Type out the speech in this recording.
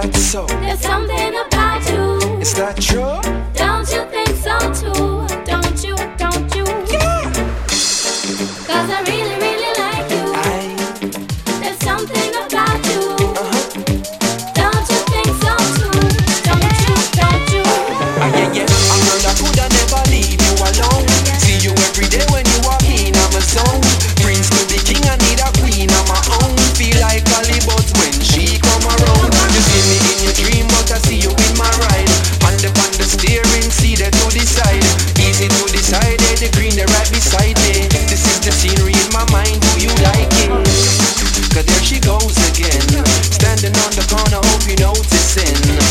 What's so? There's something about you. Is that true? Don't you think so too? Don't you? Yeah. 'Cause I really, really like you. There's something about you. Don't you think so too? Don't you? Yeah. A girl that coulda never leave you alone. See you every day when you walk in, I'm a zone. Prince to be king, I need a queen of my own. Feel like Holly Buzz when she come around. You see me in your dream, but I see you in my ride. On the steering, see that to the side. Easy to decide, the green, they right beside me. This is the scenery in my mind, do you like it? 'Cause there she goes again, standing on the corner, hope you noticing.